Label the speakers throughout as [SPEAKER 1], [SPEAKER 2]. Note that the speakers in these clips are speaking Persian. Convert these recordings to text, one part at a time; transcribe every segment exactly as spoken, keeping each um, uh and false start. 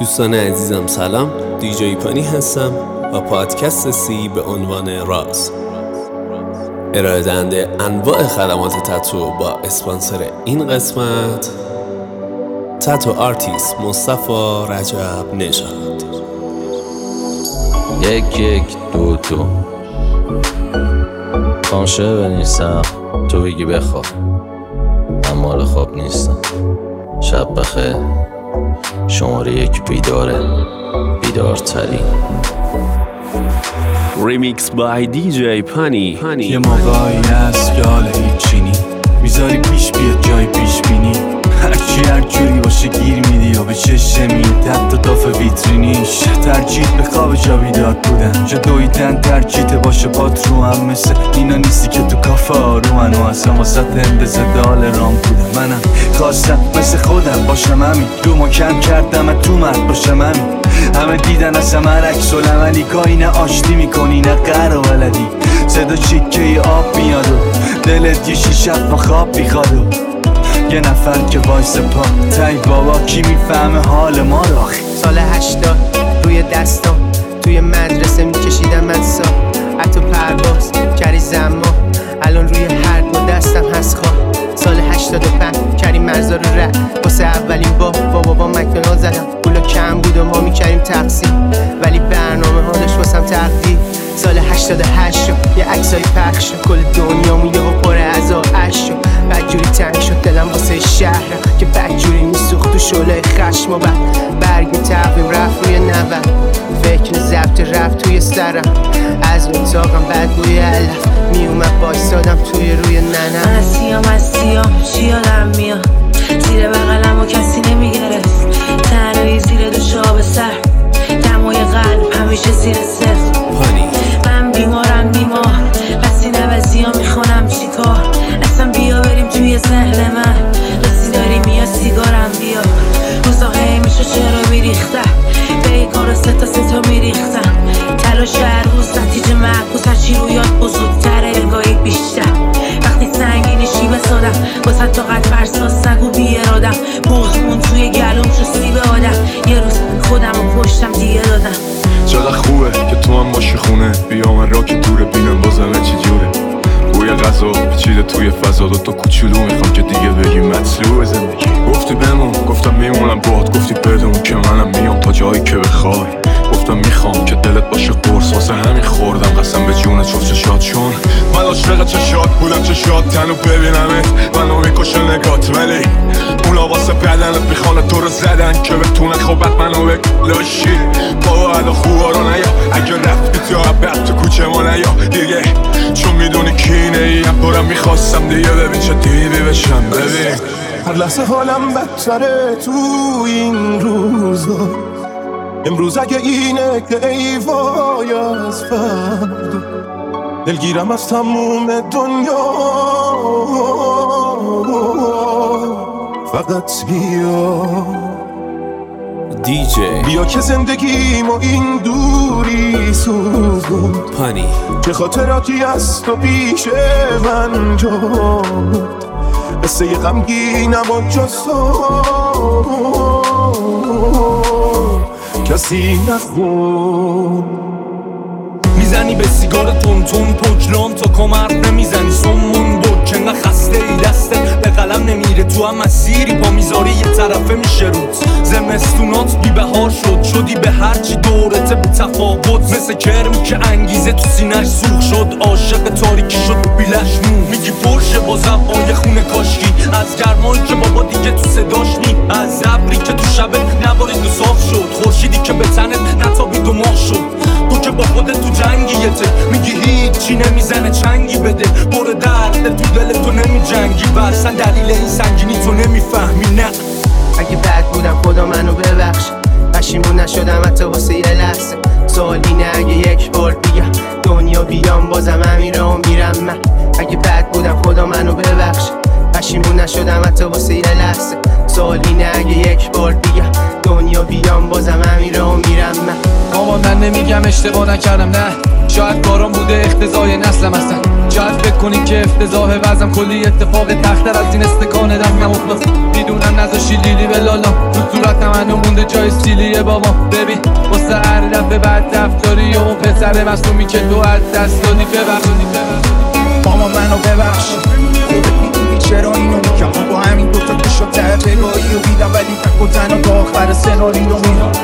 [SPEAKER 1] دوستان عزیزم سلام، دیجی پانی هستم و پادکست سی به عنوان راز ارائه دهنده انواع خدمات تتو با اسپانسر این قسمت تتو آرتیست مصطفی رجب نژاد.
[SPEAKER 2] یک یک دو دو خانشه بنیستم تو بگی بخواب، من مال خواب نیستم. شب بخیر، شماره یک بیداره، بیدارترین.
[SPEAKER 1] ریمیکس بای دیجی پانی.
[SPEAKER 3] یه موقعی هست که حال هیچی نی میذاری پیش بیاد جای پیش بینی، هرچی هر جوری باشه گیر میدی و به چشم میاد حتی داف ویترینیش. ترجیح به خواب جا بیدار بودن، جا دویدن ترجیح باشه بات رو هم مثل اینا نیستی که تو کافه آرومن و اصلا واسه اندازه دال رام بودن. منم خواستم مثل خودم باشم همین، رو ما کم کردم تو مرد باشم همین. همه دیدن از همه عکس العملی، گاهی نه آشتی میکنی نه قهر و ولدی. صدا چیکه آب میاد و دلت یه شیشت با خواب میخواد و یه نفر که وایس پا تای بابا کی میفهمه حال ما رو.
[SPEAKER 4] سال هشتاد روی دستام توی مدرسه میکشیدم من سا حتی پرواز کری زما، الان روی هر دو دستم هست خواه. سال هشتاد و پنج کریم مرزا رو رد واسه اولین بار با بابا مکدونالد زدم. پولا کم بود و ما میکریم تقسیم، ولی برنامه ها داشت واسم تقدیر. سال هشتاد و هشت شد یه عکسای پخش شد، کل دنیا میگه و پره از آش شد. بدجوری تنگ شد دلم واسه شهرم که بدجوری میسوخت تو شعله خشم و بعد برگ تقویم رفت روی نود. فکر ضبط رفت توی سرم، از اتاقم بدبوی علف میومد بایستادم توی روی ننم.
[SPEAKER 5] من از سیام از سیام چی یادم میاد، زیر بغلم و کسی نمیگرست، تنهایی زیر دو شاب سر، دمای قلب همیشه زیر صفر. من بیمارم بیمار، بسی نوزی ها میخونم چی کار. اصلا بیا بریم توی ذهن من، رسی داریم یا سیگارم بیا. روزا هی میشه چرا میریختم، به ای کار سه تا سه تا میریختم. تلاش هر روز نتیجه معکوس، هرچی رو یاد بزرگتره انگاهی بیشتر. وقتی سنگینی شیبه سادم واسه طاقت فرساز سگ و بی ارادم. بغزمون توی گلوم شو سیب آدم، یه روز خودم رو پشتم دیگه دادم.
[SPEAKER 3] چقدر خوبه که تو هم باشی خونه، بیا من را که دوره بینم بازمه چی جوره. بوی غذا پیچیده توی فضا، دو تا کوچولو میخوام که دیگه بگی مطلوب زندگی. گفتی بمون گفتم میمونم باد، گفتی بدون که منم میام تا جایی که بخوای. گفتم میخوام که دلت باشه قرص، واسه همین خوردم قسم به جون چوف چشات، چون من عاشق چشات بودم. چشات تنو ببینمت منو میکشه نگات، ولی اونا واسه بدنت میخوانه تو رو زدن که بتونه خوبت منو بگلاشی. بابا ادا خوبا رو نیا، اگه رفتی تو عبت تو کوچه ما نیا دیگه، چون میدونی کینه ای هم برم میخواستم دیگه. ببین چه دیوی بشم، ببین
[SPEAKER 6] هر لحظه حالم بدتره تو این روزا. امروز اگه اینه که ای وای از فردا، دلگیرم از تموم دنیا. فقط بیا
[SPEAKER 1] دیجی
[SPEAKER 6] بیا که زندگیم و این دوری سوزون
[SPEAKER 1] پانی،
[SPEAKER 6] چه خاطراتی از تو پیش من جاد. قصه غمگینم و جز تو کسی نخون.
[SPEAKER 3] میزنی به سیگار تون تون پوکلام تا کمر نمیزنی سمون بود که نه خسته ای دستت به قلم نمیره تو هم مسیری پا میذاری یه طرفه میشه روت. زمستونات بی بهار شد، شدی به هرچی دورته به تفاوت، مثل کرم که انگیزه تو سینش سوخ شد. عاشق تاریکی شد بیلش نون، میگی پرشه با زبای خونه کاشکی، از گرمایی که بابا دیگه تو صداش نی، از ابری که تو شب نبارید و صاف شد، خورشیدی که به تنت نتابید و ماه شد. تو که با خودت تو جنگیته، میگی هیچی نمیزنه چنگی بده، برو درد تو دل تو نمی جنگی و اصلا دلیل این سنگینی تو نمیفهمی. نه
[SPEAKER 4] اگه بد بودم خدا منو ببخش، پشیمون نشدم حتی واسه یه لحظه. سوال اینه اگه یک بار دیگه دنیا بیام بازم همین راه میرم من. اگه بد بودم خدا منو ببخش، پشیمون نشدم حتی واسه یه لحظه. سوال اینه اگه یک بار دیگه دنیا بیام بازم همین راه میرم من.
[SPEAKER 7] مامان من نمیگم اشتباه نکردم، نه
[SPEAKER 3] شاید کارام بوده اختزای نسلم هستن، شاید فکر کنی که افتضاح وزم کلی اتفاق تختر از این استکان دستم افتاد. میدونم نذاشی لیلی به لالا تو صورت منو مونده جای سیلیه بابا. ببین واسه هر دفعه بعد رفتاری و اون پسر مصومی که تو از دست دادی ببخش
[SPEAKER 7] ماما منو ببخش، خودت میدونی چرا اینو میگم. با همین دوتا که شد ته پگاهی و دیدم ولی تک و تنها تا آخر سناریو میرم.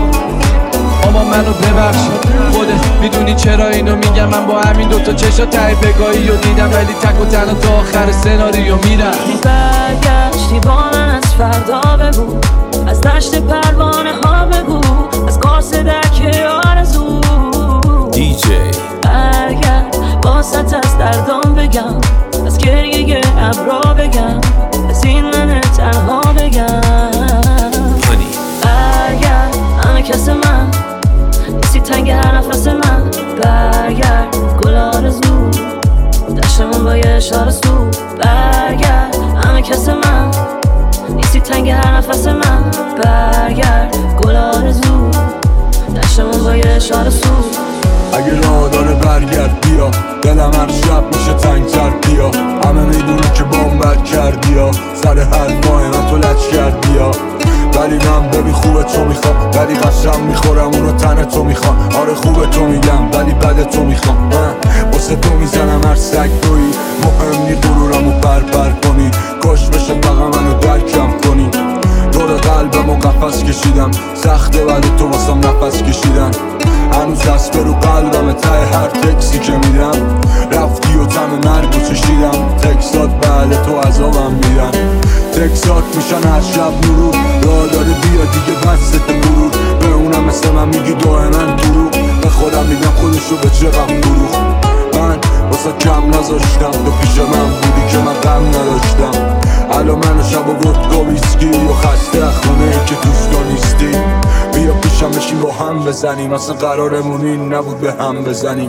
[SPEAKER 3] ماما منو ببخش، خودت میدونی چرا اینو میگم. من با همین دوتا چشا ته پگاهی و دیدم ولی تک و تنها تا آخر سناریو میرم.
[SPEAKER 5] برگشتی با من از فردا بگو، از دشت پروانه ها بگو، از قاس درک آرزو
[SPEAKER 1] دی جی
[SPEAKER 5] برگرد باست از دردام بگم، از گریه ابرا بگم، از این من تنها بگم.
[SPEAKER 1] پانی
[SPEAKER 5] برگرد همه کس من نیستی تنگ هر نفس من. برگرد گل آرزو دشتمون با یه اشاره سو. برگرد همه کس من نیستی تنگ هر نفس من. برگرد گل آرزو دشتمون با یه اشاره سو.
[SPEAKER 8] اگه راه داره برگرد بیا، دلم هر شب میشه تنگتر بیا. همه میدونی که بام بد کردی یا سر حرفای من تو لچ کردی یا، ولی من ببین خوبه تو میخوام، ولی قسم میخورم اونو تن تو میخوام. آره خوبه تو میگم ولی بد تو میخوام. من واسه تو میزنم هر سگ تویی، مهم نی غرورمو بربر کنی. کاش بشه فقط منو درکم کنی. دور قلبمو قفس کشیدم، سخته ولی تو واسم نفس کشیدن. هنوز دست برو قلبم ته هر تکسی که میدم. رفتی و تم مرگو چشیدم، تکسات بله تو عذابم میدن. تکسات میشن هر شب مرور، راه داره بیا دیگه دستت برور. به اونم مثل من میگی دائما دروغ، به خودم میگم خودشو به چقم فروخ. من واسه کم نذاشتم، تو پیش من بودی که من غم نداشتم. الان منو شب و ودکا ویسکی و خسته خونه که دوست تو نیستی. بیا پیشم بشیم با هم بزنیم، اصلا قرارمون این نبود به هم بزنیم.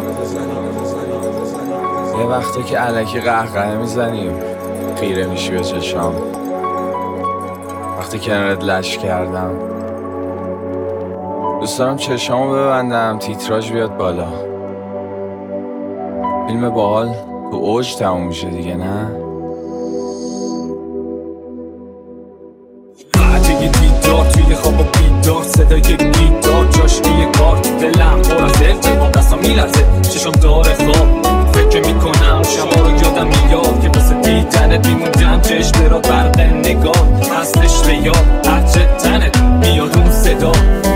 [SPEAKER 9] یه وقتا که الکی قهقه میزنیم خیره میشی به چشام، وقتی کنارت لش کردم دوست دارم چشامو ببندم تیتراژ بیاد بالا. فیلم باحال تو اوج تموم میشه دیگه نه؟
[SPEAKER 3] قطعی دیدار توی خواب و بیدار، صدای گیتار جاش توی کار. دلم پر از ارتباط دستم میلرزه چشم داره خواب. فکر میکنم شما رو یادم میاد که واسه دیدنت میموندم چشم را برق نگاه. هستش به یاد هرچه تنت میاد اون صدا.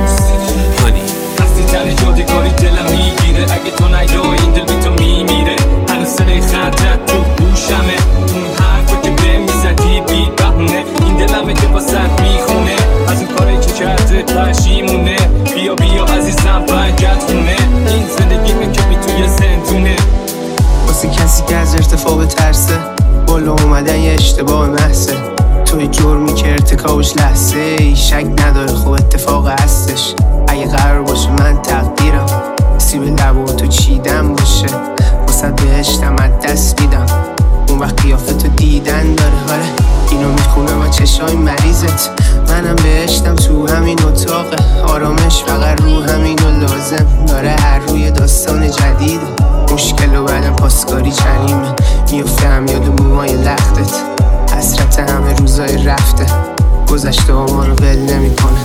[SPEAKER 1] پانی
[SPEAKER 3] هستی تن یادگاری دلم میگیره، اگه تو نیای این دل بی تو میمیره. هنوز صدای خطت تو گوشمه، اون حرفا که به میزدی بی بهونه. این دلمه که واسه میخونه، از این کاری که کرده پشیمونه. بیا بیا عزیزم برگرد خونه، این زندگیمه که بی توی زندونه.
[SPEAKER 4] واسه کسی که از ارتفاع ترسه، بالا اومدن یه اشتباه محضه. توی جرمی که ارتکابش لحظه ای، شک نداره خب اتفاق هستش. اگه قرار باشه من تقدیرم سیب لبو تو چیدم باشه، واسه بهشتم از دست میدم. اون وقت قیافه تو دیدن داره، آره اینو میخونم از چشای مریضت. منم بهشتم تو همین اتاقه، آرامش فقط رو همین و لازم داره. هر روی داستان جدیده، مشکل و بعدم پاسکاری چنیمه. میفته هم یاد موهای لختت، حسرت همه روزای رفته. گذشته ها ما رو ول نمی کنه.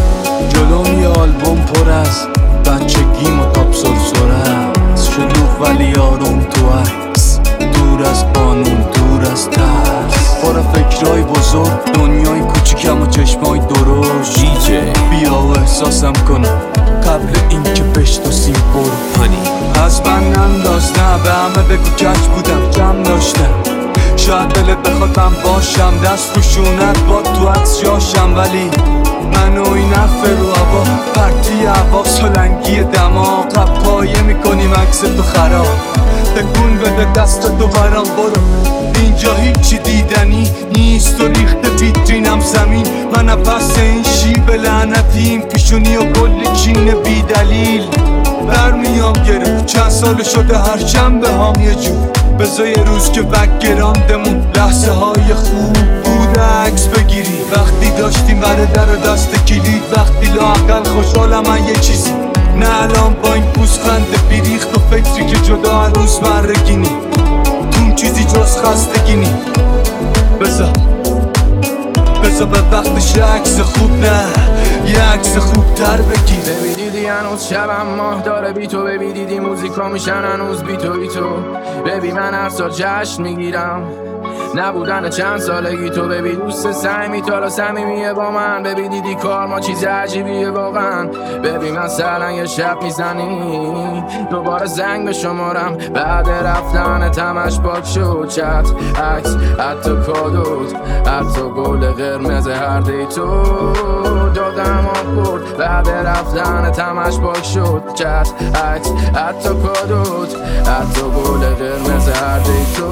[SPEAKER 3] جلوم یه آلبوم پر از بچگیم و تاپ سرسره، شلوغ ولی آروم تو عکس، دور از قانون دور از ترس. پر فکرهای بزرگ، دنیای کوچیکم و چشمای درشت.
[SPEAKER 1] دی جی
[SPEAKER 3] بیا و احساسم کنم قبل این که بشناسیم برو.
[SPEAKER 1] پانی
[SPEAKER 3] از من انداز نه، به همه بگو کج بودم کم داشتم. شاید دلت بخواد من باشم، دست رو شونت با تو عکس جاشم. ولی من و این حرف رو هوا، پرتی هوا سلنگی دماغ. پایه میکنیم عکس تو خراب، تکون بده دست تو برام برو. اینجا هیچی دیدنی نیست و ریخته ویترینم زمین. من پس این شیب لعنتیم، پیشونی و کلی چین بی دلیل. برمیام گرفت چند سال شده هر شنبه هام یه جور. بذار یه روز که بک گراندمون لحظه های خوب بود عکس بگیری. وقتی داشتیم بره در دست کلید، وقتی لااقل خوشحالم من یه چیزی، نه الان با این پوزخند بیریخت و فکری که جدا هنوز مرگینی، تو چیزی جز خستگی نی. بذار بذار به وقتش عکس خوب، نه یه عکس خوب تر بگیر.
[SPEAKER 10] ببینیدی هنوز شبم ماه داره بی تو، ببینیدی موزیکا میشن هنوز بی تو بی تو. ببین من هر سال جشن میگیرم نبودن چند سالگی تو، ببین دوست سعی تا صمیمیه با من، ببین دیدی کار ما چیز عجیبیه واقعا. ببین مثلا یه شب میزنی دوباره زنگ به شمارم، بعد رفتن تمش پاک شد چت عکس حتی کادوت حتی گل قرمز هر دی تو دادم آبورد، بعد رفتن تمش پاک شد چت عکس حتی کادوت حتی گل قرمز هر دی تو.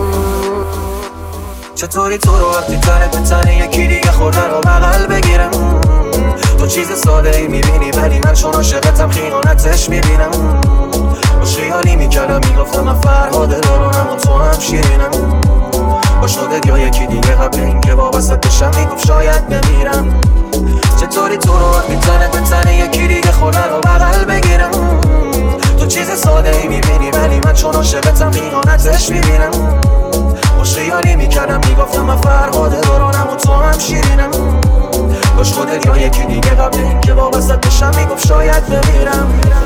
[SPEAKER 11] چطوری تو رو وقتی تنه به تنه یکی دیگه خورده رو بغل بگیرم، تو چیز ساده ای میبینی ولی من چون عاشقتم خیانتش میبینم. باش خیالی میکردم میگفتم من فرهاده دارونم و تو هم شیرینم، با شده یا یکی دیگه قبل این که وابسته بشم میگفت شاید بمیرم. چطوری تو رو وقتی تنه به تنه یکی دیگه خورده رو بغل بگیرم، تو چیز ساده ای میبینی ولی من چون عاشقتم خیانتش میبینم. باش خیالی میکردم میگفتم من فرهاده دارونم و تو هم شیرینم، باش خودت یا یکی دیگه قبل این که وابسته بشم میگفت شاید بمیرم.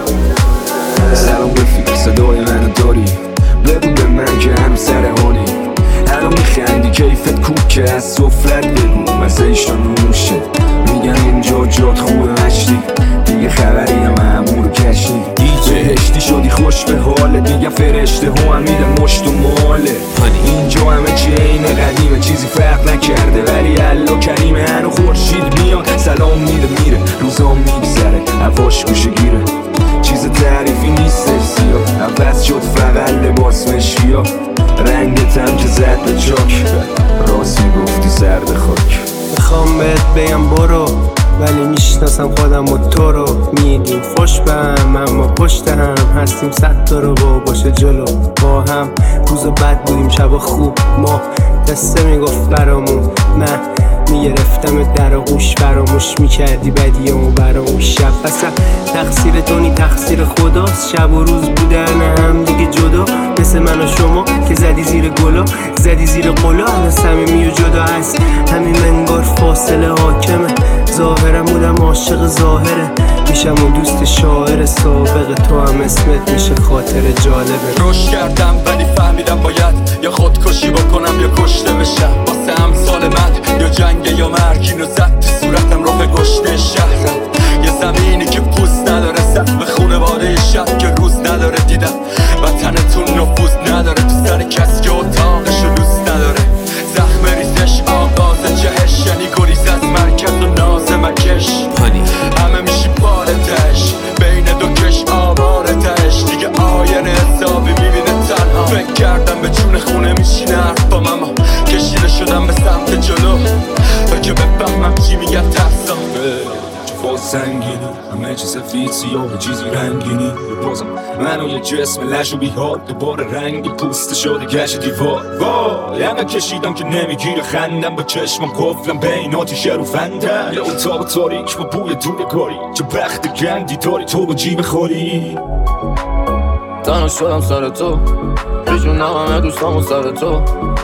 [SPEAKER 8] سلام رفیق صدای منو داری، بگو به من که هنو سرحالی، هنو میخندی کیفت کوک که از سفرت بگو مزهش رو نوشه، میگن اینجا جات خوبه مشتی دیگه خبری هم همون رو کشی، بهشتی شدی خوش به حاله دیگه فرشته ها هم میدن مشت و ماله. اینجا همه چی اینه قدیمه چیزی فرق نکرده ولی الله کریمه، هنو خورشید میاد سلام میده میره روزام میگذره هواش گوشه گیره، چیز تعریفی نیستش سیاه عوض شد فقط لباس مشکیا، رنگت هم که زد به چاک راستی گفتی سر به خاک.
[SPEAKER 4] میخوام بهت بگم برو ولی میشناسم خودم و تو رو، میگیم خوش به هم اما پشت هم هستیم صد تا رو با باشه جلو با هم. روز بد بودیم شب خوب ما دسته میگفت برامون، من میگرفتم در آغوش فراموش میکردی بدیامو برامون. شب اصلا تقصیر تو نی تقصیر خداست، شب و روز بودن هم دیگه جدا مثل من و شما که زدی زیر گلا زدی زیر قلا، الان صمیمی و جدا هست همین منگار فاصله حاکمه، ظاهرم بودم عاشق ظاهره میشم و دوست شاعر سابق، تو هم اسمت میشه خاطر جالبه.
[SPEAKER 3] روش کردم ولی فهمیدم باید یا خودکشی بکنم یا کشته بشم، واسه امثال من یا جنگ یا مرگ اینو زد تو صورتم راه گشته شهرم، یه زمینی که پوست نداره سقف خونواده شب که روز نداره دیدم وطنتون نفوذ نداره تو سر کسی که اتاقشو دوست نداره، زخم ریزش آغاز جهش یعنی گریز از مرکز و ناز مکش، همه میشی پارتش بین دو کش آوارتش دیگه آینه حسابی میبینه تنها، فکر کردم به جون خونه میشینه حرفام اما کشیده شدم به سمت جلو تا که بفهمم چی میگن ترسام.
[SPEAKER 8] با سنگینی همه چی سفید سیاه چیزی رنگینی بازم منو یه جسم لش و بیحال دوباره رنگی پوست شده گشت دیوار، وای همه کشیدم که نمیگیره خندم با چشمم قفلم بین آتیشه رو فندم، یه اتاق تاریک با بوی دورگاری چه بخت گندی داری تو با جیب خوری.
[SPEAKER 10] تنها شدم سر تو پیشونم همه دوستامو سر تو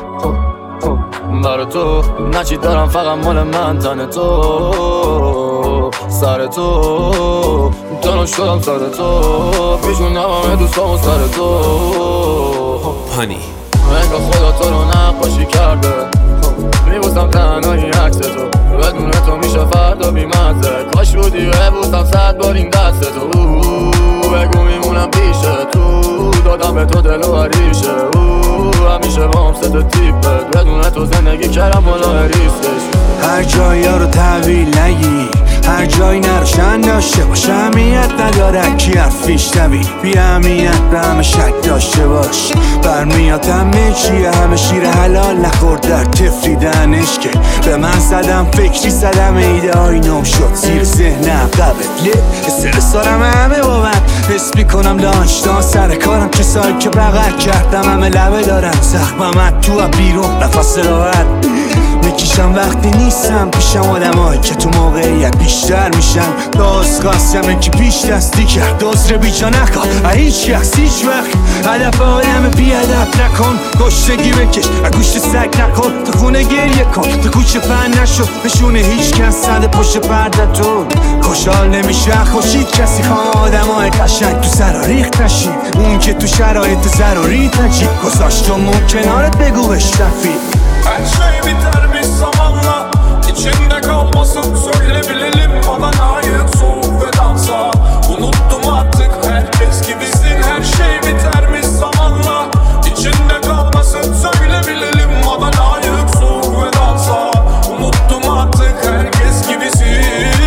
[SPEAKER 10] برای تو نچی دارم فقط مال من تن تو سر تو تنها شدم سر تو پیشونم همه دوستامو سر تو
[SPEAKER 1] پانی
[SPEAKER 10] انگار خدا تو رو نقاشی کرده، میبوسم تنهایی عکس تو بدون تو میشه فردا بیمزه، کاش بودی ببوسم صد بار این دست تو بگو میمونم پیش تو دادم به تو دل و عریشه همیشه با هم ست تیپه بدون تو زندگی کردم بالا ریسکش.
[SPEAKER 7] هر جایی ها رو تحویل نگی هر جایی نروشن داشته باش، اهمیت نداره کی حرفیش نبی بی اهمیت به همه شک داشته باش، برمیاد همه چیه همه شیر حلال نخورد در تفریدنش که به من زدم فکری زدم ایده های نام شد زیر ذهنم قبله استرس دارم همه با من حس میکنم دانشتان سر کارم کسایی که بغل کردم همه لبه دارم زخمم تو بیرون نفس راحت میکشم وقتی نیستم پیشم آدمایی که تو موقعیت بیشتر میشن. داست خواستم که پیش دستی کرد دوست رو بیجا نکن هیچ کس هیچ وقت هدف آدم بیادب نکن. گشتگی بکش گوشت سگ نکن تو خونه گریه کن تو کوچه پن نشد نشونه هیچ کس صد پشت پرده تو خوشحال نمیشه خوشید کسی خواه آدم های قشنگ تو سر ریخت نشی اون که تو شرایط ضروری تجی گذاشتمون کنارت begu ve şafi.
[SPEAKER 12] Her şey biter bir zamanla İçinde kalmasın söyleyebilirim bana layık soğuk ve dansa. Unuttum artık herkes gibisin. Her şey biter bir zamanla İçinde kalmasın söyleyebilirim bana layık soğuk ve dansa. Unuttum artık herkes gibisin.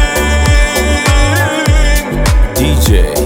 [SPEAKER 1] D J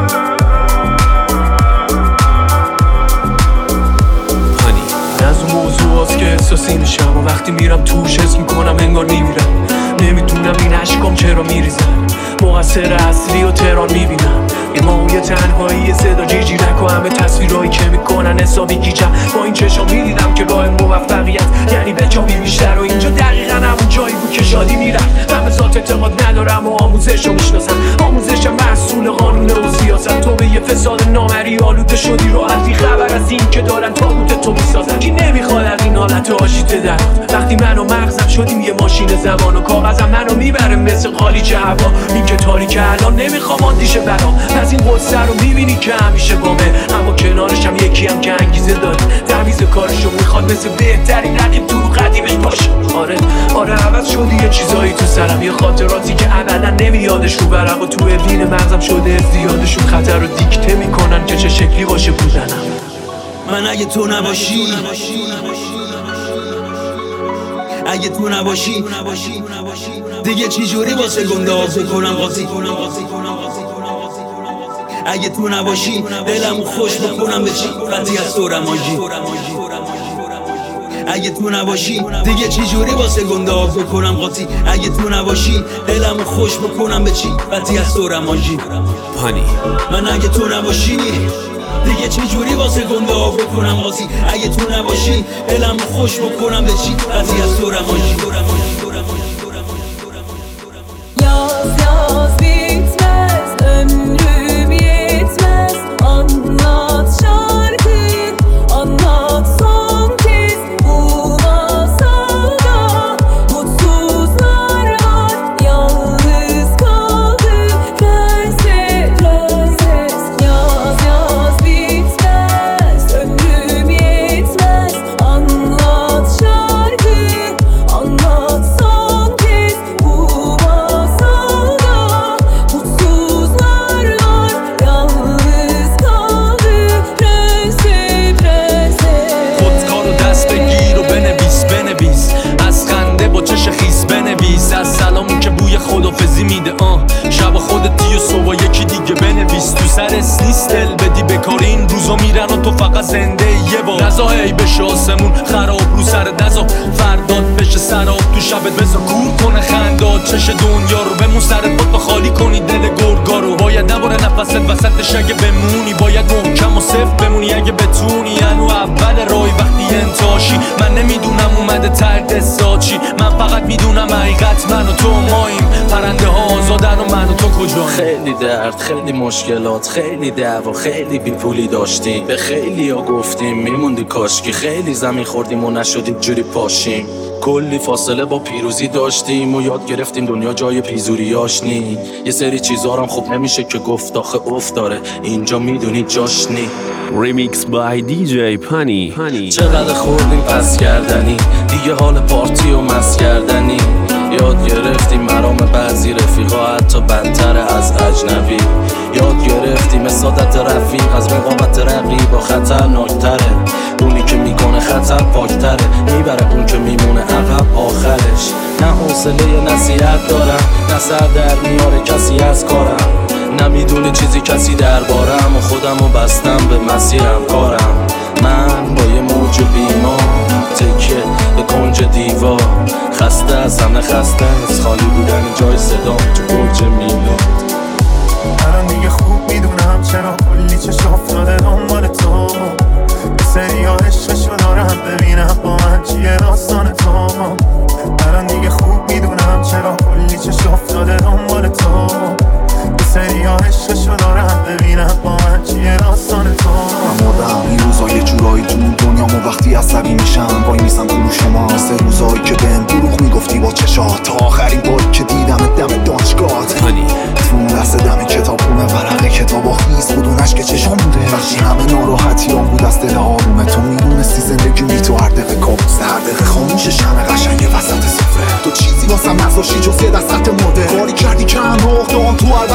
[SPEAKER 3] که احساسی میشم و وقتی میرم توش حس میکنم انگار میمیرم. نمیدونم این عشقام چرا میریزن مقصر اصلی و تهران میبینم این ماهوی تنهایی صدا جیجیرک و همه تصویرهایی که میکنن حسابی گیجم. با این چشم میدیدم که راه موفقیت یعنی به جا بیشتر و اینجا دقیقا همون جایی بود که شادی میرم. من به ذات اعتقاد ندارم و آموزش رو میشناسم. آموزشم محصول قانون و سیاست. تو به یه فساد نامری آلوده شدی راحتی خبر از این که دارن تابوت تو میسازن. کی نمیخواد از این حالت آشیته در وقتی من و مغزم شدیم یه ماشین زمان و کاغذم منو میبره مثل قالیچ هوا. این که تاریک الان نمیخوام آندیشه برام از این قصه رو میبینی که همیشه بامه اما کنارشم یکی هم که انگیزه داره تمیز کارشو میخواد مثل بهترین رقیب تو قدیمش باشه. آره آره عوض شدی یه چیزایی تو سرم یه خاطراتی که ابدا نمیادش رو برق و تو وین مغزم شده زیادشون خطر رو دیکته میکنن که چه شکلی باشه بودنم.
[SPEAKER 13] من اگه تو نباشی اگه تو نباشی دیگه چی جوری واسه گنده آزه کنم قاضی. اگه تو نباشی دلمو خوش بکنم به چی قطعی از تو رماجی. اگه تو نباشی دیگه چی جوری واسه گنده آزه کنم قاطی. اگه تو نباشی دلمو خوش بکنم به چی قطعی از تو رماجی.
[SPEAKER 1] پانی
[SPEAKER 13] من اگه تو نباشی دیگه چه جوری واسه گنده ها بکنم قاضی. اگه تو نباشی دلمو خوش بکنم به چی قضیه از تو رماجی.
[SPEAKER 14] Yaz yaz bitmez ömrüm yetmez anlat şarkıyı anlat son kez bu masalda mutsuzlar var yalnız kaldı prenses prenses. Yaz yaz bitmez ömrüm yetmez anlat şarkıyı anlat son kez bu masalda mutsuzlar var yalnız kaldı prenses prenses.
[SPEAKER 3] خودکار رو دست بگیر و بنویس بنویس از خنده با چش خیس بنویس از سلامی که بوی خدافزی میده آه شب خودتی و صبح یکی دیگه بنویس. تو سرس نیست دل بدی بکار این روزا میرن و تو فقط زنده یه بار نزا هی بشه آسمون خراب رو سر دزا فرداد بشه سراب تو شبت بزا کور کنه خنداد چش دنیا رو بمون سرت بود خالی کنی دل گرگا رو. باید نباره نفست وسطش اگه بمونی باید محکم و صفر بمونی اگه بتونی. انو اول رای وقتی انتاشی من نمیدونم اومده ترد ساچی من فقط میدونم حقیقت من و تو ماییم پرنده ها آزادن و من و تو کجاییم.
[SPEAKER 2] خیلی درد خیلی مشکلات خیلی دعوا خیلی بی پولی داشتیم به خیلی ها گفتیم میموندی کاشکی خیلی زمین خوردیم و نشدیم جوری پاشیم. کلی فاصله با پیروزی داشتیم و یاد گرفتیم دنیا جای پیزوریاش نی. یه سری چیزارم خوب نمیشه که گفت آخه افت داره اینجا میدونی جاش نی.
[SPEAKER 1] ریمیکس بای دی جی پانی.
[SPEAKER 2] چقدر خوردیم پس کردنی دیگه حال پارتی و مس کردنی. یاد گرفتیم مرام بعضی رفیقا حتی بدتر از اجنبی. یاد گرفتیم سادت رفیق از رقابت رقیبا خطرناکتره. اونی که میکنه خطر پاکتره میبره اون که میمونه عقب آخرش. نه حوصله نصیحت دارم نه سر در میاره کسی از کارم. نمیدونه چیزی کسی دربارم و خودمو بستم به مسیرم کارم. من با یه موج بیمار تکیه به کنج دیوار خسته از همه خسته از خالی بودن جای صدام تو برج میلاد.
[SPEAKER 6] الان دیگه خوب میدونم چرا کلی چشم افتاده دنبال تو. یه سری ها عشقشو دارم ببینم با من چیه داستان تو.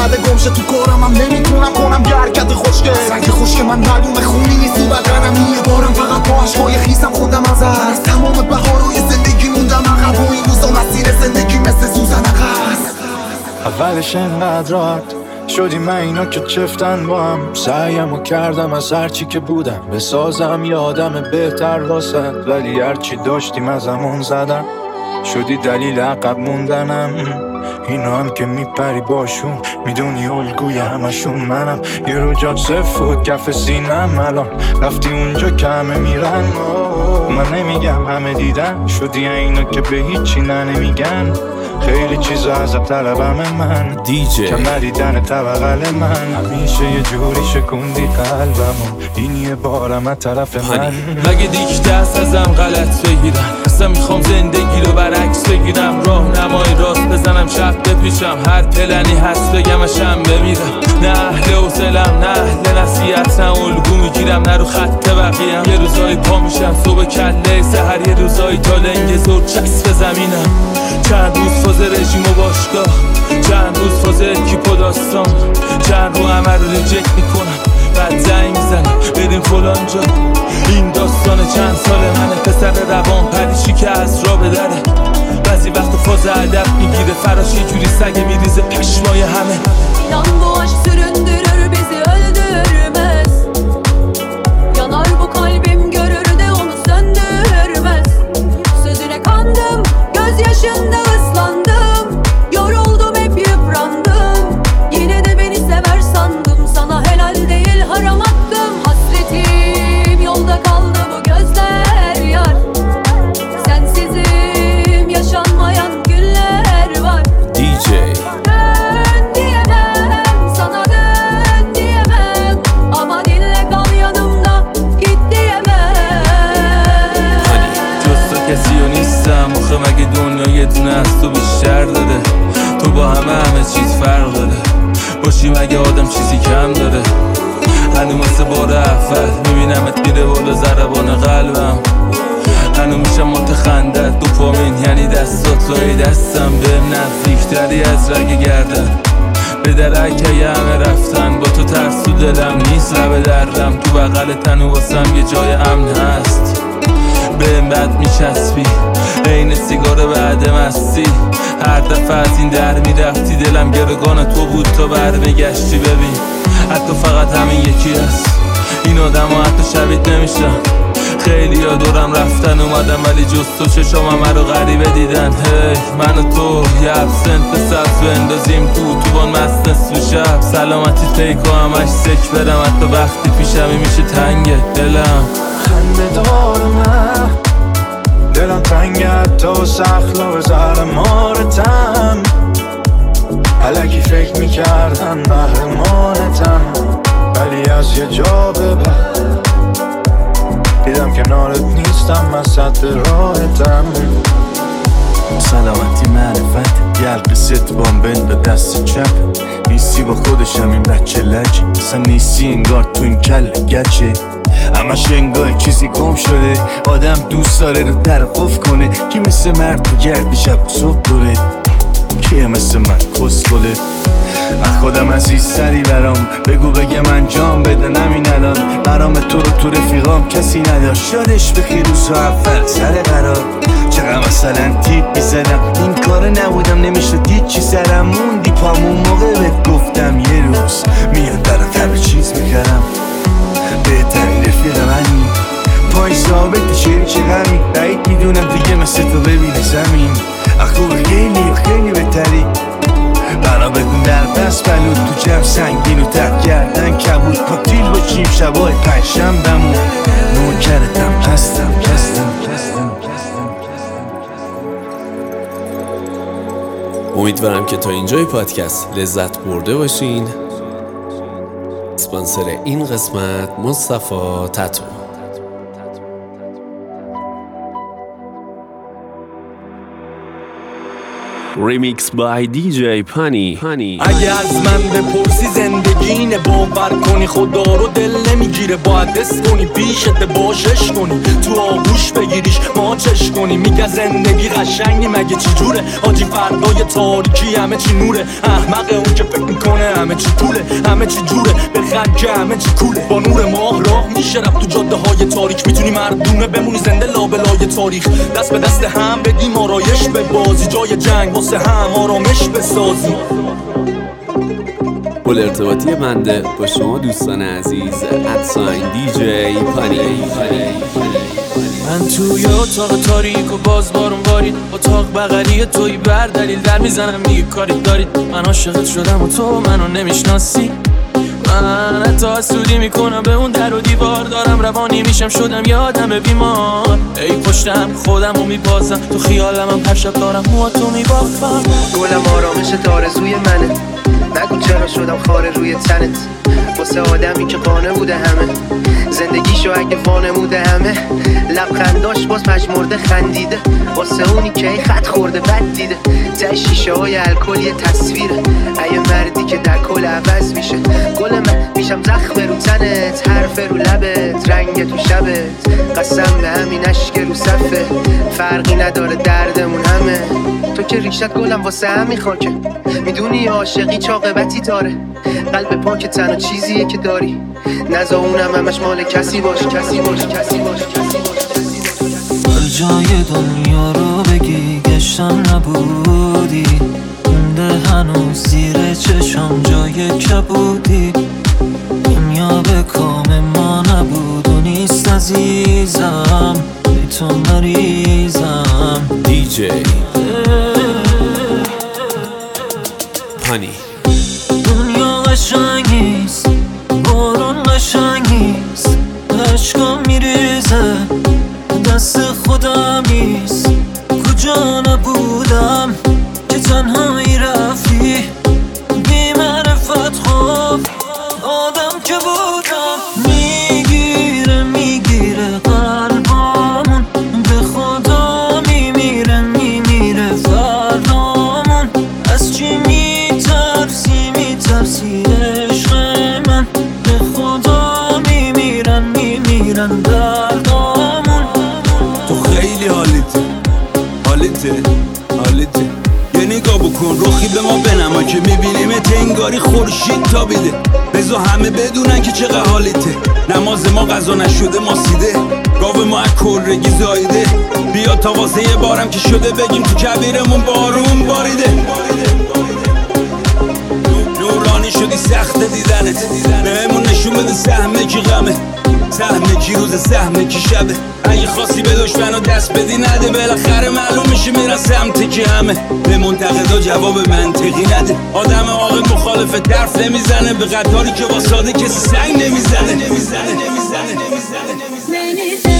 [SPEAKER 15] زده گمشه تو کارم هم نمیتونم کنم گرکت خوشگل سنگ خوشک من معلومه خونی نیست تو بدنم یه بارم فقط با عشقای خیسم خوندم از از تمام بهارای زندگی موندم عقب و این روزا مسیر زندگی مثل سوزن عقب
[SPEAKER 7] اولش انقدر راحت شدی من اینا که چفتن با هم سعیم و کردم از هرچی که بودم بسازم یه آدم بهتر واسد ولی هرچی داشتیم از همون زدم شدی دلیل عقب موندنم اینا هم که میپری باشون میدونی الگوی همشون منم یه رو جات سفود کف سینم الان رفتی اونجا که همه میرن من نمیگم همه دیدن شدی اینا که به هیچی نه نمیگن خیلی چیزا از طلبم من
[SPEAKER 1] دیجی
[SPEAKER 7] کم ندیدن طبقل من همیشه یه جوری شکوندی قلبمو این یه بارم از طرف من
[SPEAKER 2] مگه دیگه دست ازم غلط بگیرم اصلا میخوام زندگی رو برعکس بگیرم راه نمای راست بزنم شب بپیشم هر پلنی هست بگمشم بمیرم نه اهل حوصلم نه اهل نصیحت نه الگو میگیرم نه رو خط بقیه‌ام یه روزایی پا میشم صبح کله سحر یه روزایی تا لنگ زور چسب زمینم چند روز فاز رژیم و باشگاه چند روز فاز اکیپ و داستان چند رو همه رو ریجکت میکنم بعد زنگ میزنم بریم فلان جا این داستان چند ساله منه پسر روان پریشی که از را بدره بعضی وقت فاز ادب میگیره فراش یه جوری سگه میریزه پشمای همه
[SPEAKER 14] Yan bu aşk süründürür bizi öldürmez Yanar bu kalbim görür de onu söndürmez Sözüne kandım gözyaşında ıslandım Yoruldum hep yıprandım Yine de beni sever sandım Sana helal değil haram attım Hasretim yolda kaldı bu gözler yar Sensizim yaşanmayan günler var
[SPEAKER 1] دیجی
[SPEAKER 2] آخه مگه دنیا یه دونه از تو بیشتر داده تو با همه همه چیز فرق داره باشی مگه آدم چیزی کم داره هنو مثل بار اول میبینمت میره بالا ضربان قلبم هنو میشم متخندت دوپامین یعنی دستات لای دستم بهم نزدیکتری از رگ گردن به درک یه همه رفتن با تو ترس تو دلم نیست لب دردم تو بغل تنو واسم یه جای امن هست بهم بد میچسبی عین سیگار بعد مستی هر دفعه از این در میرفتی دلم گرگان تو بود تا برمیگشتی ببین حتی فقط همین یکی هست این آدم ها حتی شبیت نمیشن خیلی ها دورم رفتن اومدم ولی جز تو چشام همه رو غریبه دیدن هی من و تو یه ابسنت سبز بندازیم تو تو بان مست نصف شب سلامتی پیکو همش سک برم حتی وقتی پیشمی میشه تنگه دلم
[SPEAKER 7] خنده دارم دلم تنگه حتی و سخلا و زهر مارتم علکی فکر میکردن قهرمانتم ولی از یه جا به بعد دیدم کنارت نیستم من سطح راحتم سلامتی معرفت گل ست بامبن به دست چپ نیستی با خودشم این بچه لج اصلا نیستی انگار تو این کل گچه همش انگار چیزی گم شده آدم دوست داره رو در قف کنه کی مثل مرد تو گردی شب و صبح دوره کیه مثل من کس کله من خودم عزیزتری برام بگو بگه من جام بده نمین الان برام تو رو تو رفیقام کسی نداشت یادش بخیر روزا اول سر قرار چقدر مثلا تیپ میزنم این کار نبودم نمیشد دید چی سرم موندی پامون موقع بهت گفتم یه روز میاد برات همه چیز میکردم بهترین رفیق منی پای ثابت شیر چه غمی بعید میدونم دیگه مثل تو ببینه زمین اخوب خیلی خیلی بهتری بنا بدون در پس بلود تو جمع سنگین و تک کردن کبود پاکتیل باشیم شبای پنجشنبه‌مون نوکرتم هستم هستم
[SPEAKER 1] امیدوارم که تا اینجای پادکست لذت برده باشین. اسپانسر این قسمت مصطفی تتو. Remix by دی جی پانی.
[SPEAKER 3] اگه از من بپرسی زندگی اینه، باور کنی خدا رو دل نمیگیره، باید دست کنی پیشت باشش کنی، تو آغوش بگیریش ماچش کنی. میگه زندگی قشنگی مگه چی جوره، حاجی فردای تاریکی همه چی نوره، احمق اون که فکر میکنه همه چی پوله، همه چی جوره بخند که همه چی کوله. با نور ماه راه میشه رفت تو جاده های تاریک، میتونی مردونه بمونی زنده لابلای تاریخ، دست به دست هم بدیم آرایش به بازی، جای جنگ واسه هم آرامش بسازیم.
[SPEAKER 1] پل ارتباطی بنده با شما دوستان عزیز ادساین دی جی پانی.
[SPEAKER 2] من توی اتاق تاریک و باز بارون بارید، اتاق بغلی توی بر دلیل در میزنم میگه کاری دارید، من عاشقت شدم و تو منو نمیشناسی. من حتی حسودی میکنم به اون در و دیوار، دارم روانی میشم شدم یادم بیمار. ای پشتم خودم رو میبازم، تو خیالم هم هر شب دارم موها تو میبافم.
[SPEAKER 4] گلم آرامشت آرزوی منه، نگو چرا شدم خاره روی تنت، واسه آدمی که قانه بوده همه زندگیشو اگه وانموده همه، لبخنداش باز پژمرده خندیده، واسه اونی که ای خط خورده بد دیده، ته شیشه های الکل یه تصویره، ای مردی که در کل عوض میشه. گل من میشم زخم رو تنت، حرف رو لبت، رنگ تو شبت، قسم به همین اشک رو صفه، فرقی نداره دردمون همه. تو که ریشت گلم واسه همین خاکه، میدونی عاشقی چاقبتی داره، قلب پاک تنها چیزیه که داری، نزا اونم همش مال کسی باش کسی باش کسی باش کسی باش.
[SPEAKER 16] هر جای دنیا رو بگی گشتم نبودی، مونده هنوز زیر چشم جای کبودی، دنیا به کام ما نبود و نیست عزیزم، بی تو مریضم.
[SPEAKER 1] دی جی پانی.
[SPEAKER 16] دنیا قشنگ نیست، بارون قشنگ نیست، عشقم میریزه دست خودم نیست، کجا نبودم که تنهایی رفتی، بی معرفت خواب آدم که بودم. میگیره میگیره قلبامون، به خدا میمیره میمیره فردامون، از چی میترسی میترسی عشق من، به خدا میمیرن میمیرن دردامون.
[SPEAKER 7] تو خیلی حالیته حالیته حالیته، یه نگاه بکن روخی به ما بنما که میبینیمت انگاری خورشید تابیده، بزا همه بدونن که چقدر حالیته، نماز ما قضا نشده ما سیده، گاو ما از کرگی زایده، بیا تا واسه یه بارم که شده بگیم تو کبیرمون بارون باریده. نورانی شدی سخت دیدنت، بهمون نشون بده سهمه کی غمه، سهمه کی روز سهمه کی شبه، اگه خواستی به دشمنو دست بدی نده، بالاخره معلوم میشه میرن سمت کی همه، به منتقدا جواب منطقی نده، آدم عاقل مخالف طرف نمیزنه، به قطاری که با ساده کسی سنگ نمیزنه نمیزنه نمیزنه نمیزنه.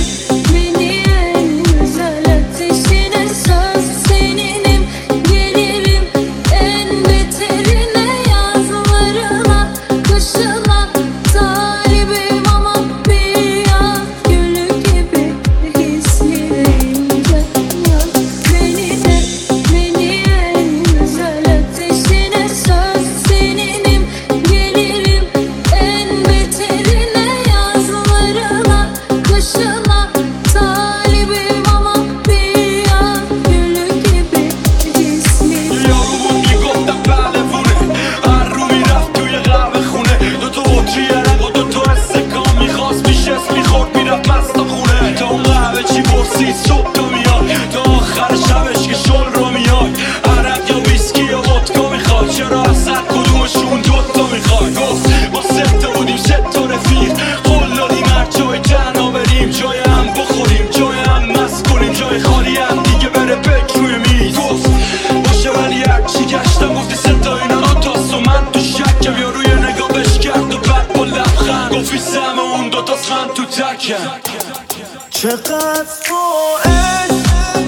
[SPEAKER 16] چقدر با عشق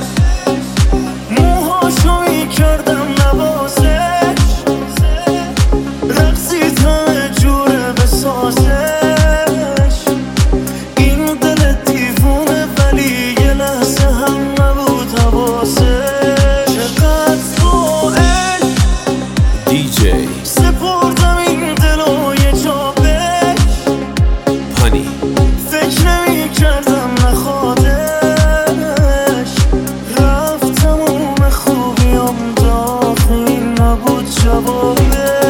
[SPEAKER 16] موهاشو میکردم نوازش، رقصید همه جوره بسازش، این دل دیوونه ولی یه لحظه هم نبود حواسش. چقدر با سپردم این دل و یه جا بهش
[SPEAKER 1] پانی
[SPEAKER 16] فکر نمی کردم نخوادش رفت تموم خوبیام داخل نبود جوابش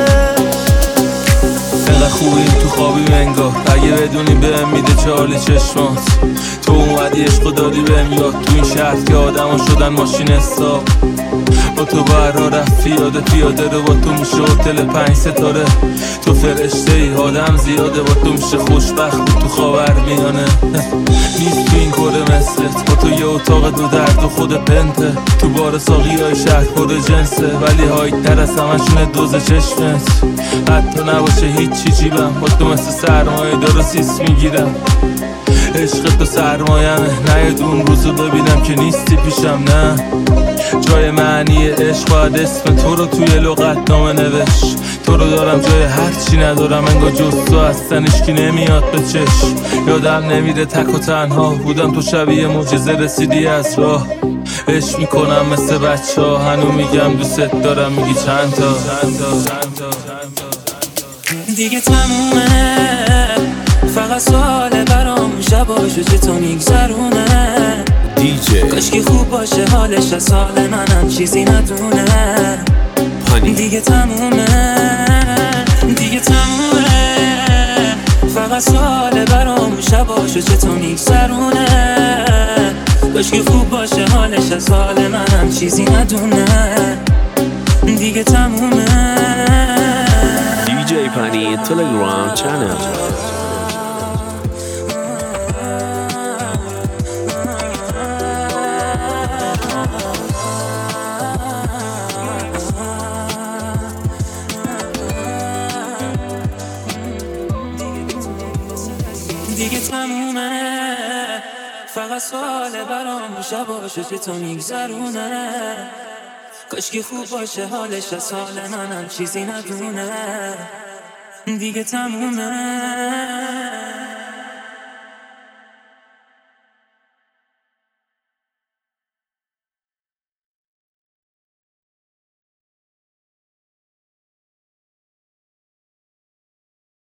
[SPEAKER 2] انقدر خوبی تو خوابی انگار اگه بدونی بهم میده چاله چشمات تو اومدی عشقو دادی بهم یاد تو این شهر که آدما شدن ماشین حساب با تو برا رفت پیاده پیاده رو با تو میشه هتل پنج ستاره تو فرشته ای آدم زیاده با تو میشه خوشبخت تو خاور میانه نیست تو این کره مثلت با تو یه اتاق دو در تو خود پنته تو بار ساقی های شهر پر جنسه ولی هایت تر از همشونه دوز چشمت حتی نباشه هیچی جیبم با تو مثل سرمایه دارو سیس میگیرم عشق تو سرمایمه نه اون روزو ببینم که نیستی پیشم نه جای معنی عشق باید اسم تو رو توی لغت نامه نوشت تو رو دارم جای هرچی ندارم انگار جز تو هستن اشکی نمیاد به چشم یادم نمیره تک و تنها بودم تو شبیه معجزه رسیدی از راه عشق میکنم مثل بچه ها هنو میگم دوست دارم میگی چند تا چند تا چند تا
[SPEAKER 17] دیگه تمومه فقط سواله برام شباشو چطور میگذرونه
[SPEAKER 1] دیجی
[SPEAKER 17] کاشکی خوب باشه حالش از حال منم چیزی ندونه
[SPEAKER 1] پانی
[SPEAKER 17] دیگه تمومه دیگه تمومه فقط سواله برام شباشو چطور میگذرونه کاشکی خوب باشه حالش از حال منم چیزی ندونه دیگه تمومه
[SPEAKER 1] دیجی پانی تلگرام چنل
[SPEAKER 17] دیگه تمومه فقط سواله برام شباشو چطور میگذرونه کاشکی خوب باشه حالش از حال منم چیزی ندونه دیگه تمومه